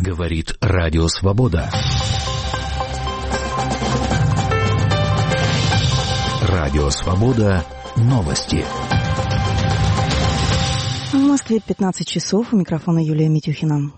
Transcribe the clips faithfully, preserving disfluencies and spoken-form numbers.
Говорит Радио Свобода. Радио Свобода. Новости. В Москве пятнадцать часов. У микрофона Юлия Митюхина.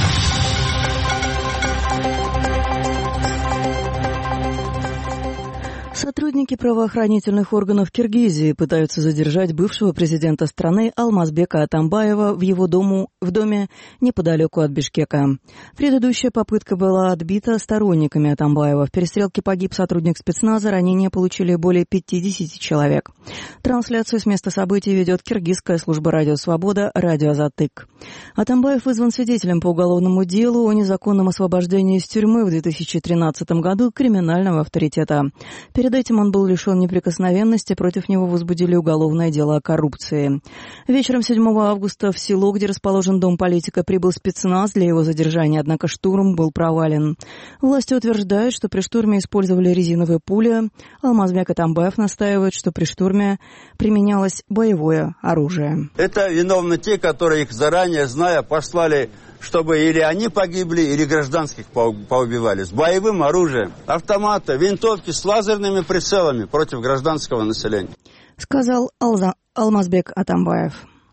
Сотрудники правоохранительных органов Киргизии пытаются задержать бывшего президента страны Алмазбека Атамбаева в его дому, в доме неподалеку от Бишкека. Предыдущая попытка была отбита сторонниками Атамбаева. В перестрелке погиб сотрудник спецназа, ранения получили более пятьдесят человек. Трансляцию с места событий ведет киргизская служба «Радио Свобода» «Радио Азатык». Атамбаев вызван свидетелем по уголовному делу о незаконном освобождении из тюрьмы в две тысячи тринадцатом году криминального авторитета. Перед этим он был лишен неприкосновенности, против него возбудили уголовное дело о коррупции. Вечером седьмого августа в село, где расположен дом политика, прибыл спецназ для его задержания, однако штурм был провален. Власти утверждают, что при штурме использовали резиновые пули. Алмазбек Атамбаев настаивает, что при штурме применялось боевое оружие. Это виновны те, которые их заранее, зная, послали, чтобы или они погибли, или гражданских поубивали. С боевым оружием, автоматы, винтовки с лазерными прицелами против гражданского населения. Сказал Алза, Алмазбек Атамбаев.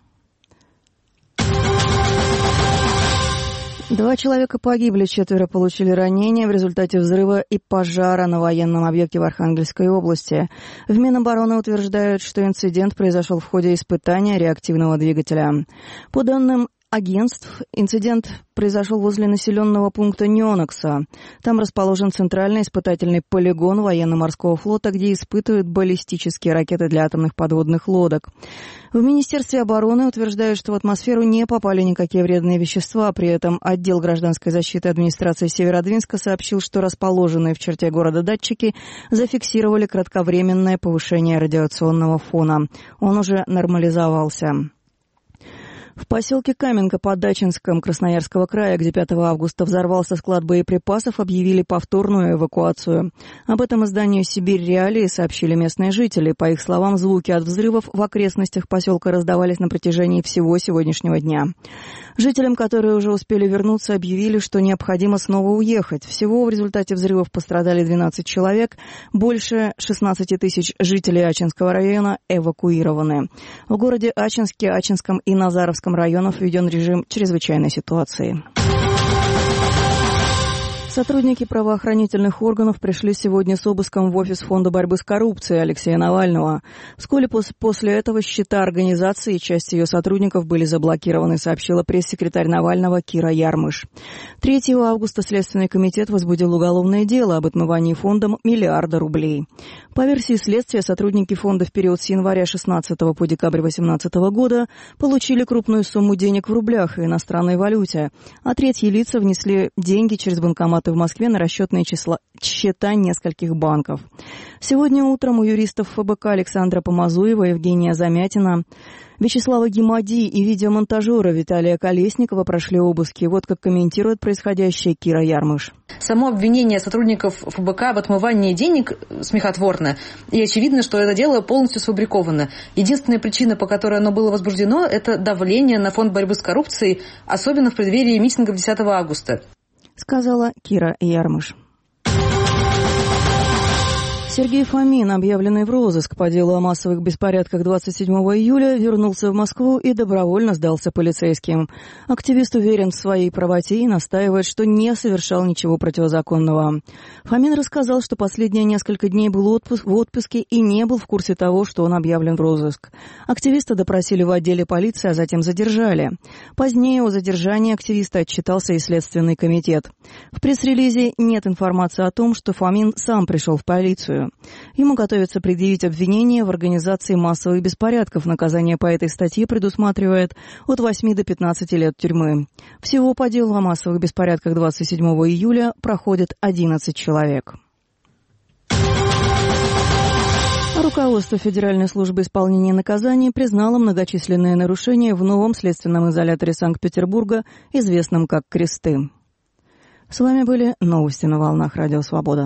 Два человека погибли, четверо получили ранения в результате взрыва и пожара на военном объекте в Архангельской области. В Минобороны утверждают, что инцидент произошел в ходе испытания реактивного двигателя. По данным агентств, инцидент произошел возле населенного пункта Нёнокса. Там расположен центральный испытательный полигон военно-морского флота, где испытывают баллистические ракеты для атомных подводных лодок. В Министерстве обороны утверждают, что в атмосферу не попали никакие вредные вещества. При этом отдел гражданской защиты администрации Северодвинска сообщил, что расположенные в черте города датчики зафиксировали кратковременное повышение радиационного фона. Он уже нормализовался. В поселке Каменка под Дачинском Красноярского края, где пятого августа взорвался склад боеприпасов, объявили повторную эвакуацию. Об этом изданию «Сибирь Реалии» сообщили местные жители. По их словам, звуки от взрывов в окрестностях поселка раздавались на протяжении всего сегодняшнего дня. Жителям, которые уже успели вернуться, объявили, что необходимо снова уехать. Всего в результате взрывов пострадали двенадцать человек. Больше шестнадцать тысяч жителей Ачинского района эвакуированы. В городе Ачинске, Ачинском и Назаровском районах введен режим чрезвычайной ситуации. Сотрудники правоохранительных органов пришли сегодня с обыском в офис Фонда борьбы с коррупцией Алексея Навального. Вскоре после этого счета организации и часть ее сотрудников были заблокированы, сообщила пресс-секретарь Навального Кира Ярмыш. третьего августа Следственный комитет возбудил уголовное дело об отмывании фондом миллиарда рублей. По версии следствия, сотрудники фонда в период с января шестнадцатого по декабрь восемнадцатого года получили крупную сумму денег в рублях и иностранной валюте, а третьи лица внесли деньги через банкоматы в Москве на расчетные числа, счета нескольких банков. Сегодня утром у юристов ФБК Александра Помазуева, Евгения Замятина, Вячеслава Гемади и видеомонтажера Виталия Колесникова прошли обыски. Вот как комментирует происходящее Кира Ярмыш. Само обвинение сотрудников ФБК в отмывании денег смехотворно, и очевидно, что это дело полностью сфабриковано. Единственная причина, по которой оно было возбуждено, это давление на фонд борьбы с коррупцией, особенно в преддверии митингов десятого августа. Сказала Кира Ярмыш. Сергей Фомин, объявленный в розыск по делу о массовых беспорядках двадцать седьмого июля, вернулся в Москву и добровольно сдался полицейским. Активист уверен в своей правоте и настаивает, что не совершал ничего противозаконного. Фомин рассказал, что последние несколько дней был отпуск, в отпуске и не был в курсе того, что он объявлен в розыск. Активиста допросили в отделе полиции, а затем задержали. Позднее о задержании активиста отчитался и Следственный комитет. В пресс-релизе нет информации о том, что Фомин сам пришел в полицию. Ему готовится предъявить обвинение в организации массовых беспорядков. Наказание по этой статье предусматривает от восьми до пятнадцати лет тюрьмы. Всего по делу о массовых беспорядках двадцать седьмого июля проходит одиннадцать человек. Руководство Федеральной службы исполнения наказаний признало многочисленные нарушения в новом следственном изоляторе Санкт-Петербурга, известном как «Кресты». С вами были новости на волнах Радио Свобода.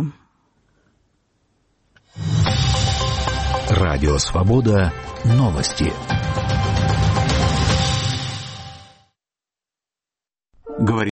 Радио Свобода. Новости. Говорит